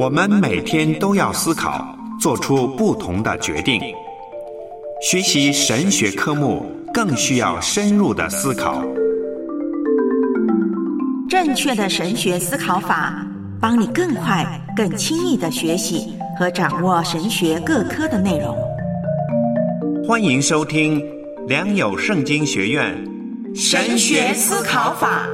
我们每天都要思考，做出不同的决定。学习神学科目更需要深入的思考。 正确的神学思考法，帮你更快、更轻易地学习和掌握神学各科的内容。 欢迎收听良友圣经学院神学思考法。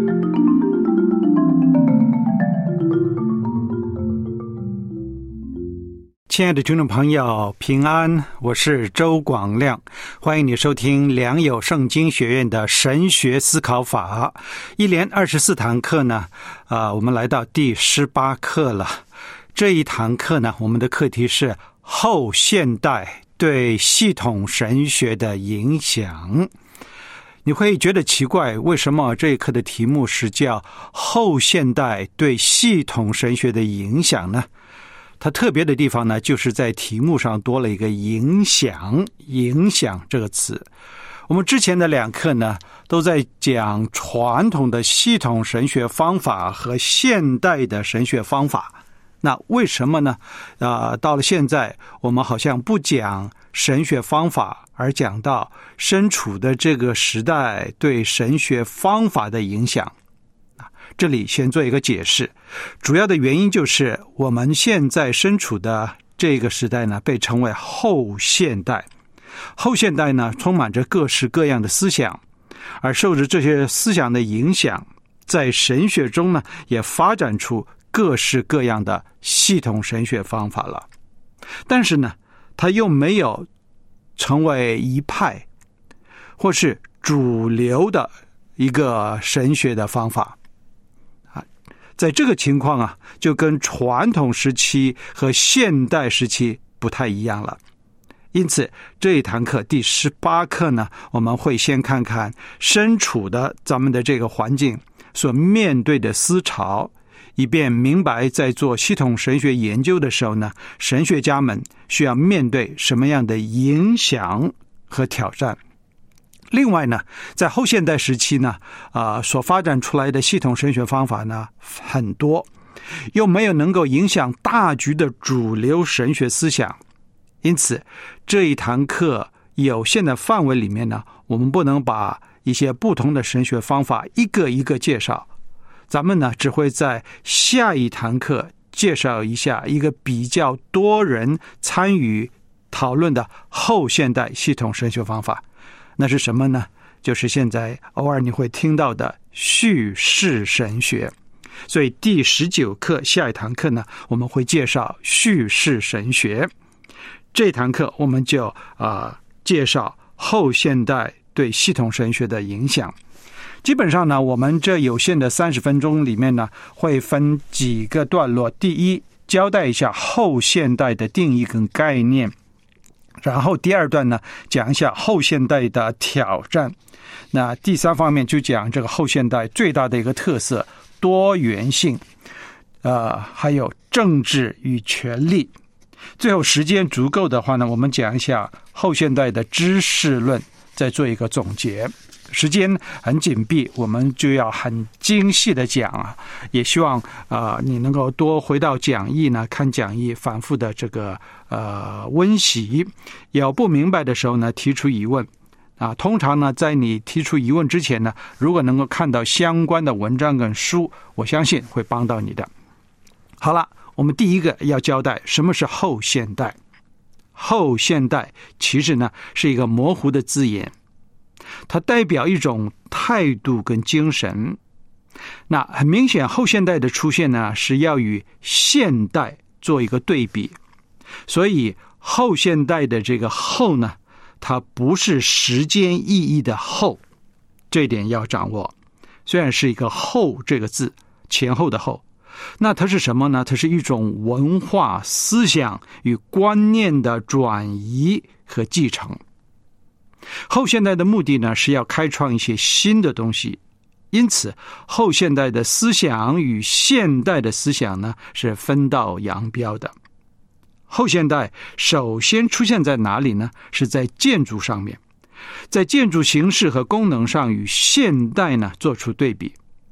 亲爱的听众朋友，平安，我是周广亮，欢迎你收听良友圣经学院的神学思考法。一连24堂课呢，我们来到第18课了。这一堂课呢，我们的课题是后现代对系统神学的影响。你会觉得奇怪，为什么这一课的题目是叫后现代对系统神学的影响呢？它特别的地方呢，就是在题目上多了一个影响这个词。我们之前的2课呢，都在讲传统的系统神学方法和现代的神学方法。那为什么呢？到了现在，我们好像不讲神学方法，而讲到身处的这个时代对神学方法的影响。这里先做一个解释，主要的原因就是我们现在身处的这个时代呢，被称为后现代。后现代呢，充满着各式各样的思想，而受着这些思想的影响，在神学中呢，也发展出各式各样的系统神学方法了。但是呢，它又没有成为一派或是主流的一个神学的方法。在这个情况啊，就跟传统时期和现代时期不太一样了。因此，这一堂课第18课呢，我们会先看看身处的咱们的这个环境所面对的思潮，以便明白在做系统神学研究的时候呢，神学家们需要面对什么样的影响和挑战。另外呢，在后现代时期呢，所发展出来的系统神学方法呢很多，又没有能够影响大局的主流神学思想。因此，这一堂课有限的范围里面呢，我们不能把一些不同的神学方法一个一个介绍。咱们呢，只会在下一堂课介绍一下一个比较多人参与讨论的后现代系统神学方法。那是什么呢？就是现在偶尔你会听到的叙事神学。所以第19课下一堂课呢，我们会介绍叙事神学。这堂课我们就介绍后现代对系统神学的影响。基本上呢，我们这有限的30分钟里面呢，会分几个段落。第一，交代一下后现代的定义跟概念。然后第2段呢，讲一下后现代的挑战。那第3方面就讲这个后现代最大的一个特色，多元性，还有政治与权力。最后时间足够的话呢，我们讲一下后现代的知识论，再做一个总结。时间很紧闭，我们就要很精细的讲啊，也希望你能够多回到讲义呢，看讲义，反复的这个温习。有不明白的时候呢，提出疑问通常呢，在你提出疑问之前呢，如果能够看到相关的文章跟书，我相信会帮到你的。好了，我们第一个要交代什么是后现代。后现代其实呢是一个模糊的字眼，它代表一种态度跟精神。那很明显，后现代的出现呢，是要与现代做一个对比。所以后现代的这个后呢，它不是时间意义的后，这一点要掌握。虽然是一个后这个字，前后的后，那它是什么呢？它是一种文化思想与观念的转移和继承。后现代的目的呢，是要开创一些新的东西。因此，后现代的思想与现代的思想呢，是分道扬镳的。后现代首先出现在哪里呢？是在建筑上面，在建筑形式和功能上与现代呢做出对比。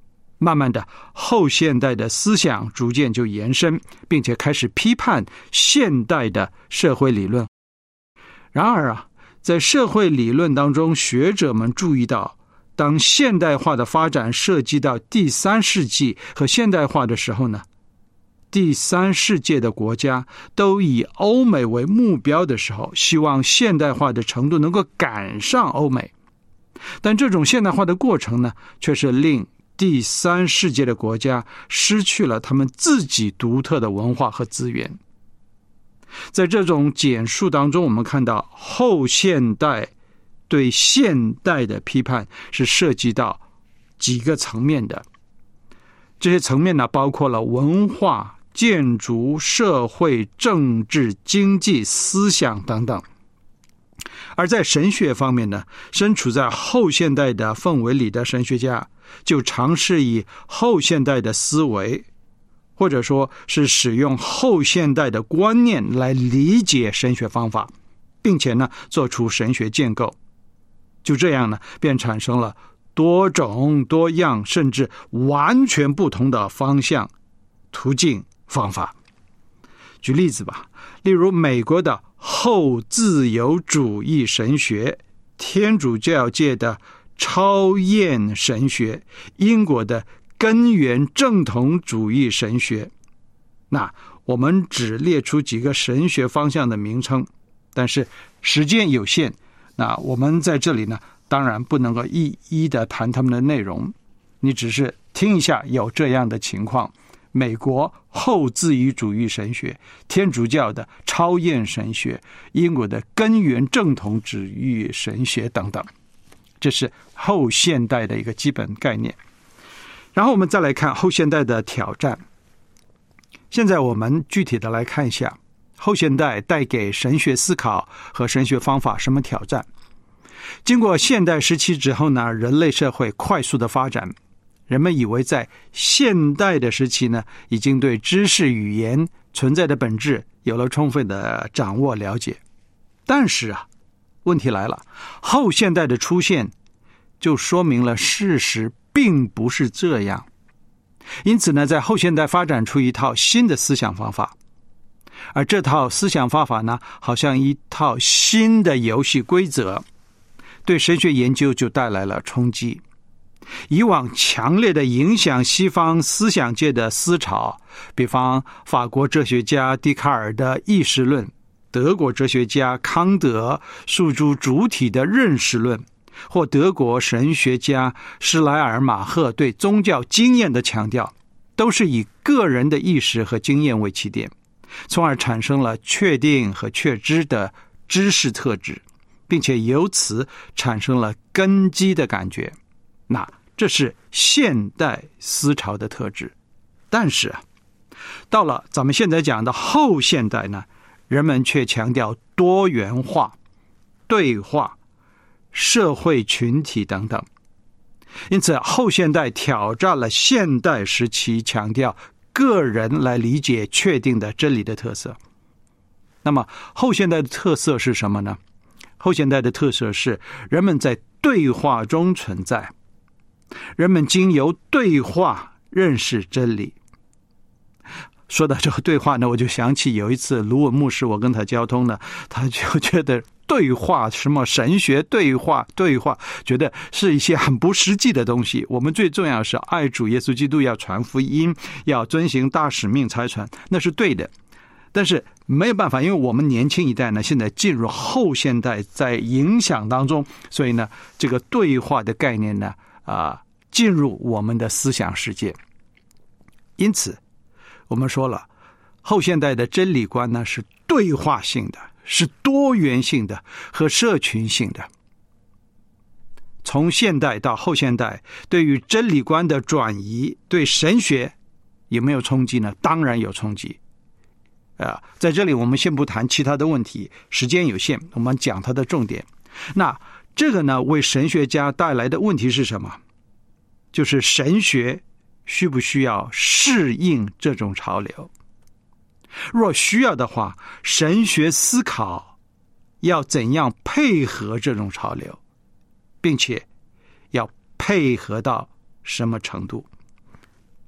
慢慢的，后现代的思想逐渐就延伸，并且开始批判现代的社会理论。然而在社会理论当中，学者们注意到，当现代化的发展涉及到第三世纪和现代化的时候呢，第三世界的国家都以欧美为目标的时候，希望现代化的程度能够赶上欧美。但这种现代化的过程呢，却是令第三世界的国家失去了他们自己独特的文化和资源。在这种简述当中，我们看到后现代对现代的批判是涉及到几个层面的。这些层面呢，包括了文化、建筑、社会、政治、经济、思想等等。而在神学方面呢，身处在后现代的氛围里的神学家就尝试以后现代的思维，或者说是使用后现代的观念来理解神学方法，并且呢做出神学建构。就这样呢，便产生了多种多样甚至完全不同的方向、途径、方法。举例子吧，例如美国的后自由主义神学，天主教界的超验神学，英国的根源正统主义神学。那我们只列出几个神学方向的名称，但是时间有限，那我们在这里呢，当然不能够一一的谈他们的内容，你只是听一下有这样的情况。美国后自由主义神学，天主教的超验神学，英国的根源正统主义神学等等，这是后现代的一个基本概念。然后我们再来看后现代的挑战。现在我们具体的来看一下后现代带给神学思考和神学方法什么挑战。经过现代时期之后呢，人类社会快速的发展，人们以为在现代的时期呢，已经对知识语言存在的本质有了充分的掌握了解。但是问题来了，后现代的出现就说明了事实并不是这样。因此呢，在后现代发展出一套新的思想方法，而这套思想方法呢，好像一套新的游戏规则，对神学研究就带来了冲击。以往强烈的影响西方思想界的思潮，比方法国哲学家笛卡尔的意识论，德国哲学家康德诉诸主体的认识论，或德国神学家施莱尔马赫对宗教经验的强调，都是以个人的意识和经验为起点，从而产生了确定和确知的知识特质，并且由此产生了根基的感觉。那这是现代思潮的特质。但是到了咱们现在讲的后现代呢，人们却强调多元化、对话、社会群体等等。因此后现代挑战了现代时期强调个人来理解确定的真理的特色。那么后现代的特色是什么呢？后现代的特色是人们在对话中存在，人们经由对话认识真理。说到这个对话呢，我就想起有一次卢文牧师，我跟他交通呢，他就觉得对话，什么神学对话，觉得是一些很不实际的东西。我们最重要的是爱主耶稣基督，要传福音，要遵行大使命差传，那是对的。但是没有办法，因为我们年轻一代呢，现在进入后现代，在影响当中，所以呢，这个对话的概念呢，进入我们的思想世界。因此我们说了，后现代的真理观呢，是对话性的，是多元性的和社群性的。从现代到后现代，对于真理观的转移，对神学有没有冲击呢？当然有冲击。在这里我们先不谈其他的问题，时间有限，我们讲它的重点。那这个呢，为神学家带来的问题是什么？就是神学需不需要适应这种潮流？若需要的话，神学思考要怎样配合这种潮流，并且要配合到什么程度？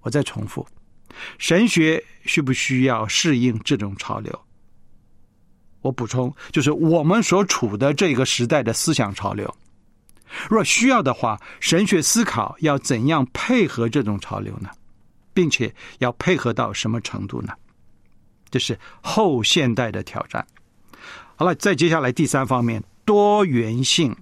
我再重复，神学需不需要适应这种潮流？我补充，就是我们所处的这个时代的思想潮流。若需要的话，神学思考要怎样配合这种潮流呢？并且要配合到什么程度呢？这是后现代的挑战。好了，再接下来第三方面，多元性。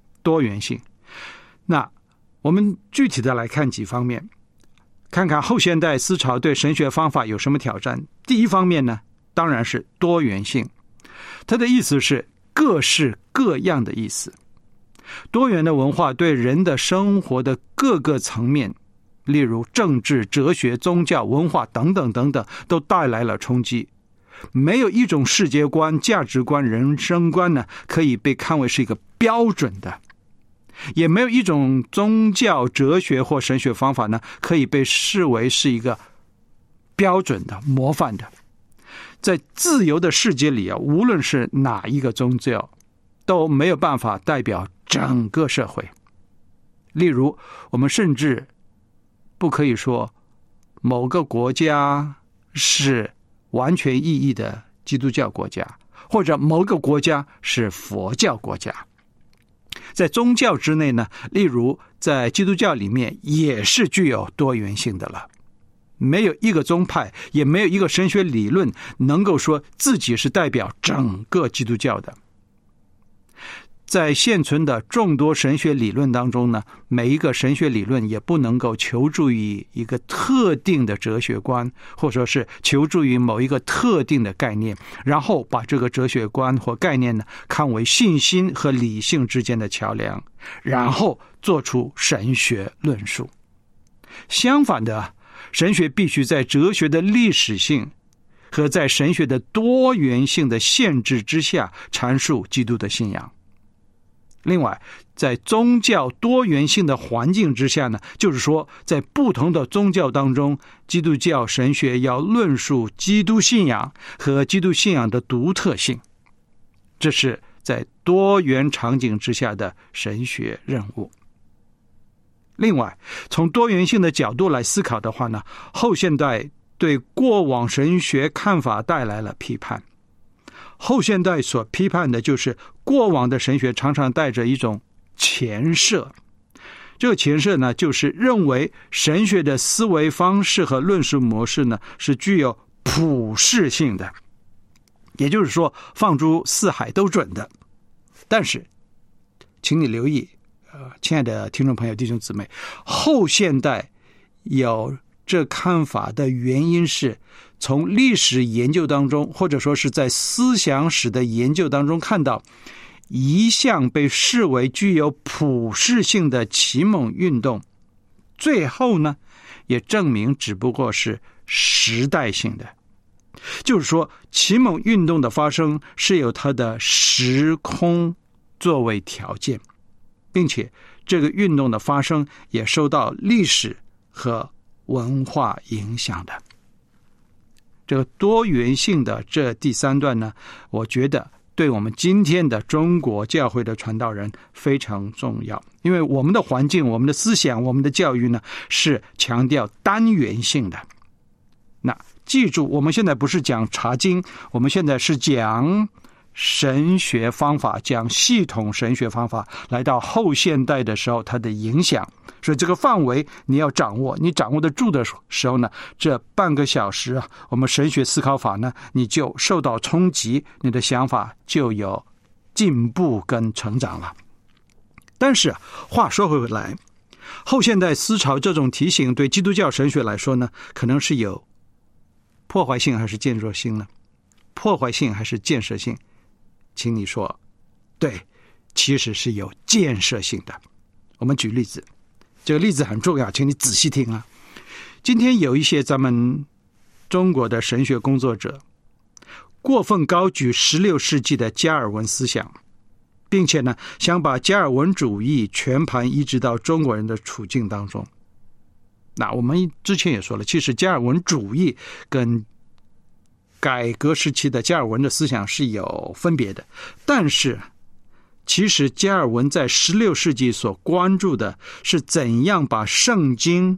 那我们具体的来看几方面，看看后现代思潮对神学方法有什么挑战。第一方面呢，当然是多元性，它的意思是各式各样的意思。多元的文化对人的生活的各个层面，例如政治、哲学、宗教、文化等等等等，都带来了冲击。没有一种世界观、价值观、人生观呢，可以被看为是一个标准的，也没有一种宗教、哲学或神学方法呢，可以被视为是一个标准的、模范的。在自由的世界里啊，无论是哪一个宗教，都没有办法代表整个社会。例如，我们甚至不可以说某个国家是完全意义的基督教国家，或者某个国家是佛教国家。在宗教之内呢，例如在基督教里面也是具有多元性的了。没有一个宗派，也没有一个神学理论能够说自己是代表整个基督教的。在现存的众多神学理论当中呢，每一个神学理论也不能够求助于一个特定的哲学观，或者说是求助于某一个特定的概念，然后把这个哲学观或概念呢看为信心和理性之间的桥梁，然后做出神学论述。相反的，神学必须在哲学的历史性和在神学的多元性的限制之下阐述基督的信仰。另外，在宗教多元性的环境之下呢，就是说在不同的宗教当中，基督教神学要论述基督信仰和基督信仰的独特性，这是在多元场景之下的神学任务。另外，从多元性的角度来思考的话呢，后现代对过往神学看法带来了批判。后现代所批判的就是过往的神学常常带着一种前设，这个前设呢，就是认为神学的思维方式和论述模式呢是具有普世性的，也就是说放诸四海都准的。但是请你留意，亲爱的听众朋友弟兄姊妹，后现代有这看法的原因是从历史研究当中，或者说是在思想史的研究当中看到，一向被视为具有普世性的启蒙运动，最后呢也证明只不过是时代性的。就是说，启蒙运动的发生是有它的时空作为条件，并且这个运动的发生也受到历史和文化影响的。这个多元性的这第三段呢，我觉得对我们今天的中国教会的传道人非常重要，因为我们的环境、我们的思想、我们的教育呢是强调单元性的。那记住，我们现在不是讲查经，我们现在是讲神学方法，讲系统神学方法，来到后现代的时候它的影响。所以这个范围你要掌握，你掌握得住的时候呢，这半个小时啊，我们神学思考法呢，你就受到冲击，你的想法就有进步跟成长了。但是话说回来，后现代思潮这种提醒对基督教神学来说呢，可能是有破坏性还是建设性呢？破坏性还是建设性？请你说，对，其实是有建设性的。我们举例子，这个例子很重要，请你仔细听啊。今天有一些咱们中国的神学工作者过分高举16世纪的加尔文思想，并且呢，想把加尔文主义全盘移植到中国人的处境当中。那我们之前也说了，其实加尔文主义跟改革时期的加尔文的思想是有分别的，但是其实加尔文在16世纪所关注的是怎样把圣经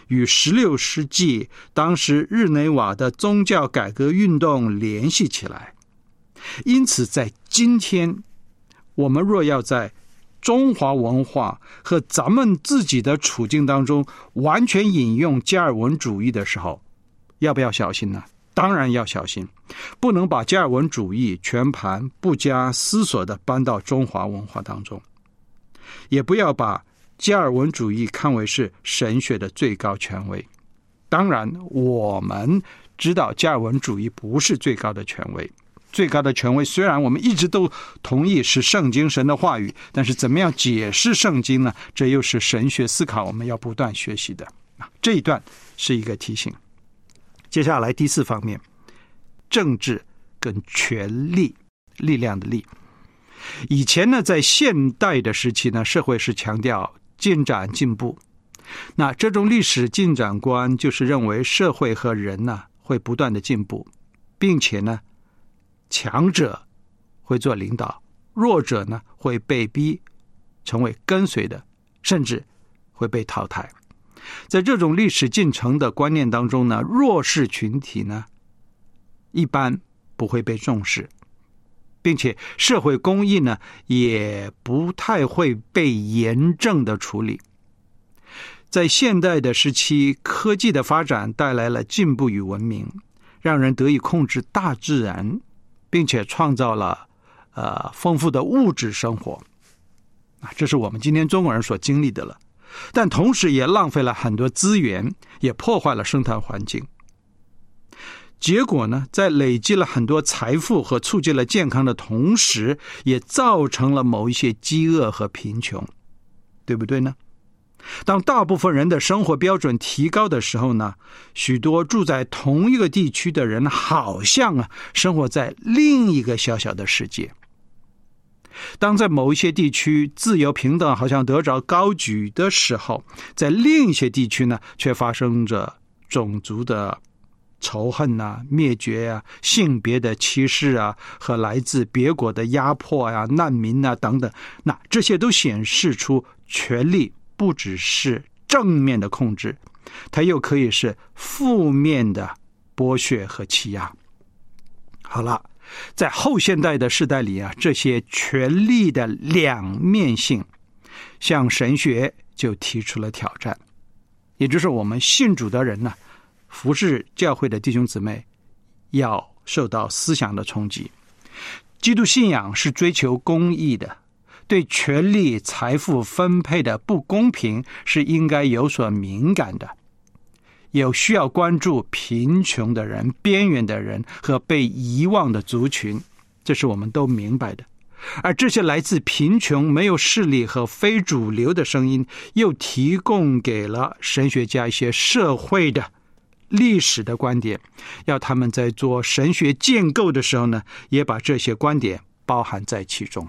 与16世纪当时日内瓦的宗教改革运动联系起来。因此在今天，我们若要在中华文化和咱们自己的处境当中完全引用加尔文主义的时候，要不要小心呢？当然要小心，不能把加尔文主义全盘不加思索地搬到中华文化当中，也不要把加尔文主义看为是神学的最高权威。当然我们知道加尔文主义不是最高的权威，最高的权威虽然我们一直都同意是圣经神的话语，但是怎么样解释圣经呢？这又是神学思考我们要不断学习的。这一段是一个提醒。接下来第4方面，政治跟权力，力量的力。以前呢，在现代的时期呢，社会是强调进展进步，那这种历史进展观就是认为社会和人呢会不断的进步，并且呢强者会做领导，弱者呢会被逼成为跟随的，甚至会被淘汰。在这种历史进程的观念当中呢，弱势群体呢一般不会被重视，并且社会公益呢也不太会被严正的处理。在现代的时期，科技的发展带来了进步与文明，让人得以控制大自然，并且创造了丰富的物质生活。这是我们今天中国人所经历的了，但同时也浪费了很多资源，也破坏了生态环境。结果呢，在累积了很多财富和促进了健康的同时，也造成了某一些饥饿和贫穷，对不对呢？当大部分人的生活标准提高的时候呢，许多住在同一个地区的人好像生活在另一个小小的世界。当在某一些地区自由平等好像得着高举的时候，在另一些地区呢，却发生着种族的仇恨灭绝性别的歧视和来自别国的压迫难民等等。那这些都显示出权力不只是正面的控制，它又可以是负面的剥削和欺压。好了，在后现代的时代里这些权力的两面性向神学就提出了挑战，也就是我们信主的人服侍教会的弟兄姊妹要受到思想的冲击。基督信仰是追求公义的，对权力财富分配的不公平是应该有所敏感的，有需要关注贫穷的人、边缘的人和被遗忘的族群，这是我们都明白的。而这些来自贫穷、没有势力和非主流的声音，又提供给了神学家一些社会的历史的观点，要他们在做神学建构的时候呢，也把这些观点包含在其中。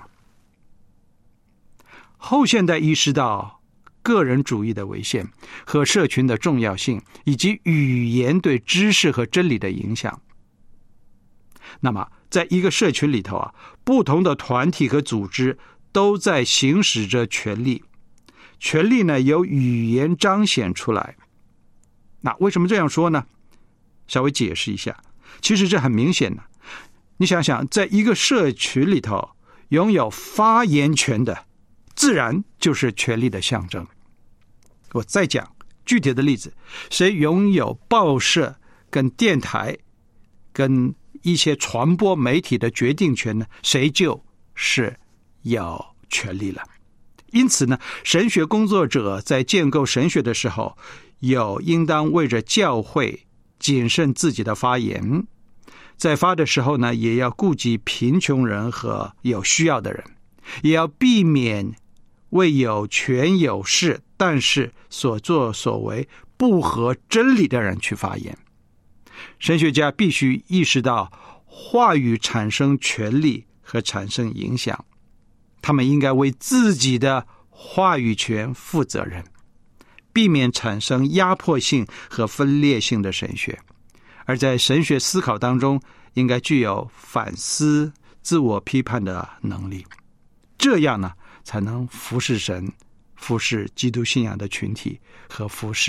后现代意识到个人主义的危险和社群的重要性，以及语言对知识和真理的影响。那么在一个社群里头不同的团体和组织都在行使着权力，权力呢由语言彰显出来。那为什么这样说呢？稍微解释一下。其实这很明显的，你想想，在一个社群里头拥有发言权的，自然就是权力的象征。我再讲具体的例子，谁拥有报社跟电台跟一些传播媒体的决定权呢，谁就是有权力了。因此呢，神学工作者在建构神学的时候，应当为着教会谨慎自己的发言，在发的时候呢，也要顾及贫穷人和有需要的人，也要避免为有权有势但是所作所为不合真理的人去发言。神学家必须意识到话语产生权力和产生影响，他们应该为自己的话语权负责任，避免产生压迫性和分裂性的神学。而在神学思考当中，应该具有反思、自我批判的能力，这样才能服侍神、服侍基督信仰的群体和服侍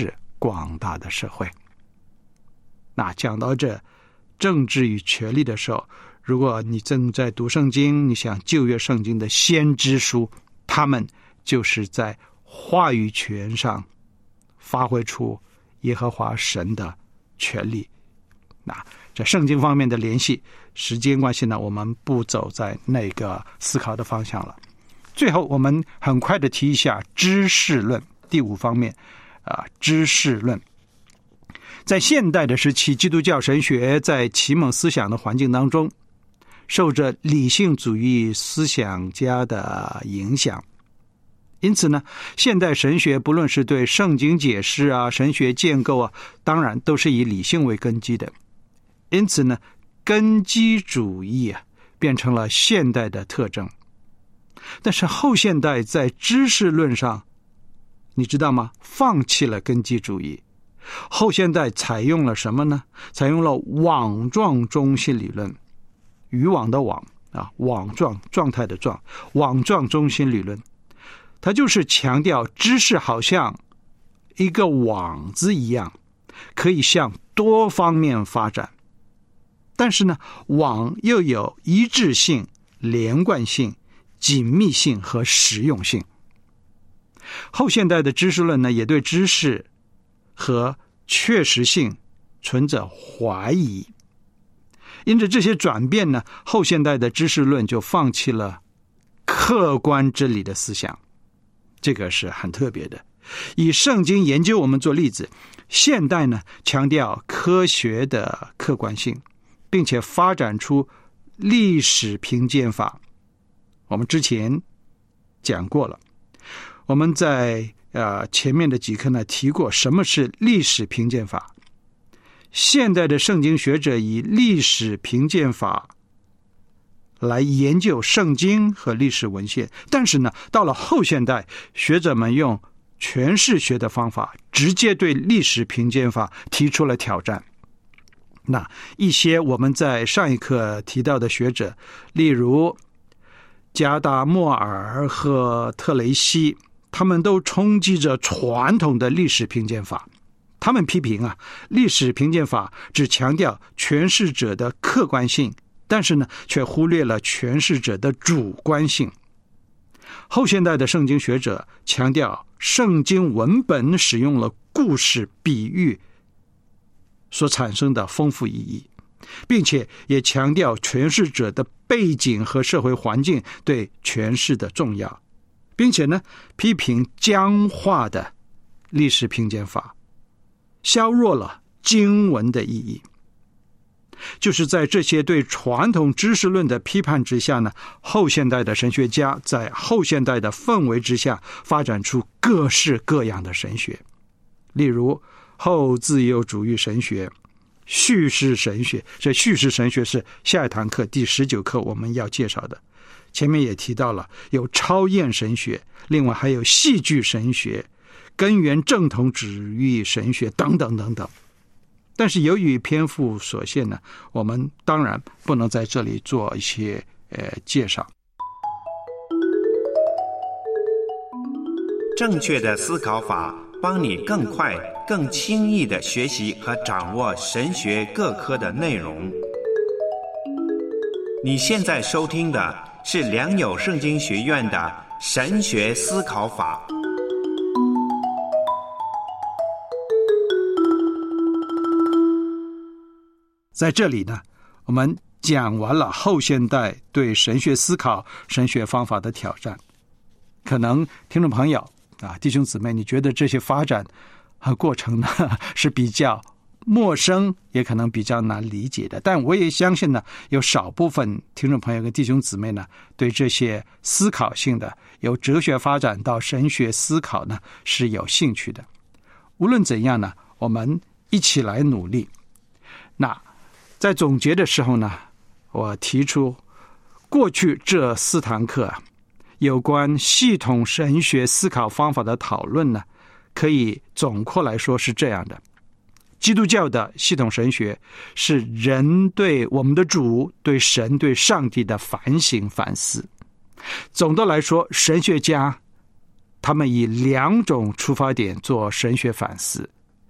广大的社会。那讲到这政治与权力的时候，如果你正在读圣经，你想旧约圣经的先知书，他们就是在话语权上发挥出耶和华神的权力。那在圣经方面的联系，时间关系呢，我们不走在那个思考的方向了。最后我们很快的提一下知识论，第5方面知识论。在现代的时期，基督教神学在启蒙思想的环境当中，受着理性主义思想家的影响，因此呢，现代神学不论是对圣经解释神学建构当然都是以理性为根基的。因此呢，根基主义变成了现代的特征。但是后现代在知识论上，你知道吗？放弃了根基主义。后现代采用了什么呢？采用了网状中心理论，渔网的网网状，状态的状，网状中心理论。它就是强调知识好像一个网子一样，可以向多方面发展。但是呢，网又有一致性、连贯性、紧密性和实用性。后现代的知识论呢，也对知识和确实性存着怀疑。因着这些转变呢，后现代的知识论就放弃了客观真理的思想，这个是很特别的。以圣经研究我们做例子，现代呢强调科学的客观性，并且发展出历史评鉴法。我们之前讲过了，我们在前面的几课呢提过什么是历史评鉴法。现代的圣经学者以历史评鉴法来研究圣经和历史文献，但是呢，到了后现代，学者们用诠释学的方法，直接对历史评鉴法提出了挑战。那一些我们在上一课提到的学者，例如加达默尔和特雷西，他们都冲击着传统的历史评鉴法。他们批评历史评鉴法只强调诠释者的客观性，但是呢，却忽略了诠释者的主观性。后现代的圣经学者强调圣经文本使用了故事比喻所产生的丰富意义，并且也强调诠释者的背景和社会环境对诠释的重要，并且呢，批评僵化的历史评鉴法，削弱了经文的意义。就是在这些对传统知识论的批判之下呢，后现代的神学家在后现代的氛围之下发展出各式各样的神学，例如后自由主义神学、叙事神学。这叙事神学是下一堂课第19课我们要介绍的。前面也提到了有超验神学，另外还有戏剧神学、根源正统主义神学等等等等。但是由于篇幅所限呢，我们当然不能在这里做一些介绍。 正确的思考法帮你更快、更轻易地学习和掌握神学各科的内容。你现在收听的是良友圣经学院的神学思考法。 在这里呢，我们讲完了后现代对神学思考、神学方法的挑战。可能听众朋友弟兄姊妹，你觉得这些发展和过程呢是比较陌生，也可能比较难理解的。但我也相信呢，有少部分听众朋友跟弟兄姊妹呢，对这些思考性的由哲学发展到神学思考呢是有兴趣的。无论怎样呢，我们一起来努力。那在总结的时候呢，我提出过去这4堂课有关系统神学思考方法的讨论呢，可以总括来说是这样的：基督教的系统神学是人对我们的主、对神、对上帝的反省反思。总的来说，神学家他们以2种出发点做神学反思。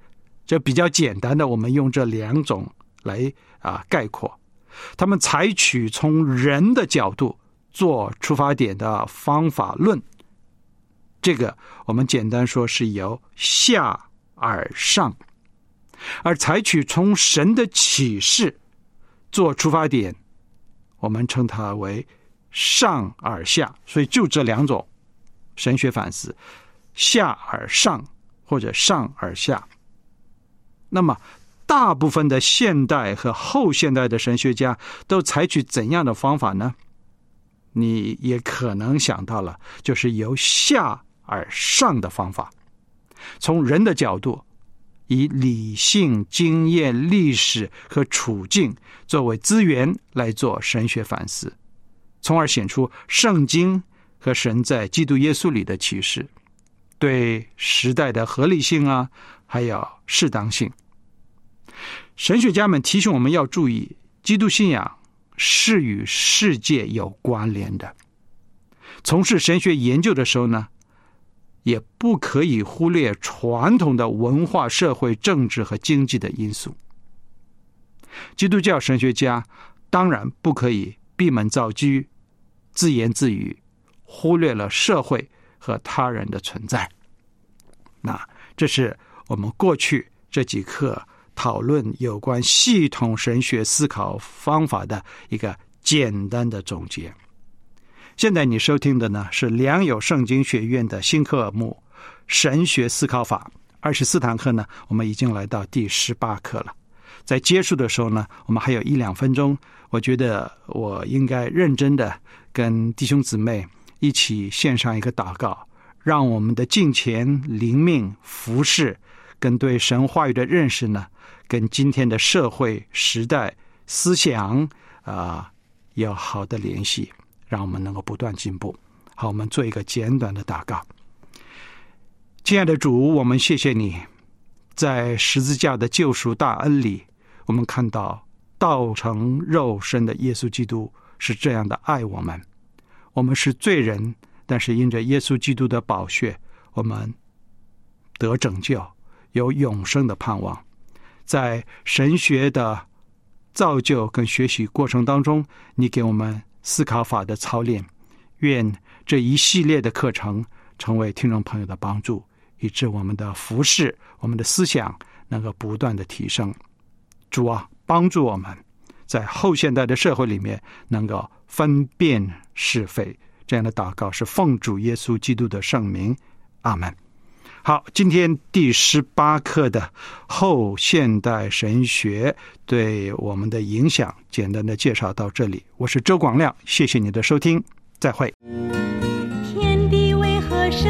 这比较简单的，我们用这2种来概括。他们采取从人的角度做出发点的方法论，这个我们简单说是由下而上，而采取从神的启示做出发点，我们称它为上而下。所以就这2种神学反思，下而上或者上而下。那么大部分的现代和后现代的神学家都采取怎样的方法呢？你也可能想到了，就是由下而上的方法，从人的角度，以理性、经验、历史和处境作为资源来做神学反思，从而显出圣经和神在基督耶稣里的启示，对时代的合理性还有适当性。神学家们提醒我们要注意，基督信仰是与世界有关联的。从事神学研究的时候呢，也不可以忽略传统的文化、社会、政治和经济的因素。基督教神学家当然不可以闭门造车、自言自语，忽略了社会和他人的存在。那这是我们过去这几课讨论有关系统神学思考方法的一个简单的总结。现在你收听的呢是良友圣经学院的新课目神学思考法，24堂课呢，我们已经来到第18课了。在结束的时候呢，我们还有1-2分钟，我觉得我应该认真的跟弟兄姊妹一起献上一个祷告，让我们的敬虔、灵命、服事跟对神话语的认识呢，跟今天的社会、时代、思想有好的联系，让我们能够不断进步。好，我们做一个简短的祷告。亲爱的主，我们谢谢你，在十字架的救赎大恩里，我们看到道成肉身的耶稣基督是这样的爱我们。我们是罪人，但是因着耶稣基督的宝血，我们得拯救，有永生的盼望。在神学的造就跟学习过程当中，你给我们思考法的操练，愿这一系列的课程成为听众朋友的帮助，以致我们的服事、我们的思想能够不断的提升。主啊，帮助我们在后现代的社会里面能够分辨是非。这样的祷告是奉主耶稣基督的圣名，阿们。好，今天第18课的后现代神学对我们的影响简单的介绍到这里，我是周广亮，谢谢你的收听，再会。 天地为何设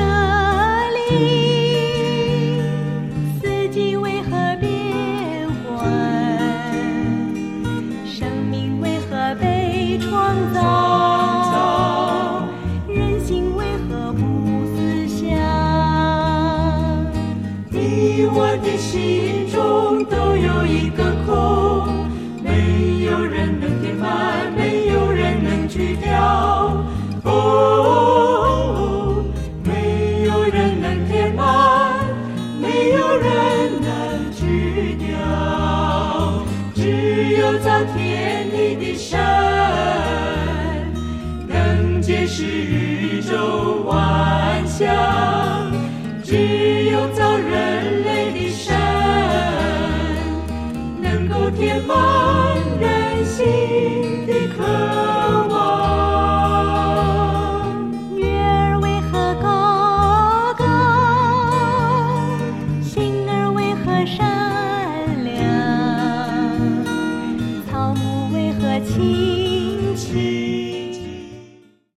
立，四季为何变换，生命为何被创造，人心为何不思想，你我的心中都有一个空，没有人能填满，没有人能去掉。没有人能填满，没有人能去掉，只有造天地的神能解释宇宙万象，只有造人类的神能够填满人心的渴望。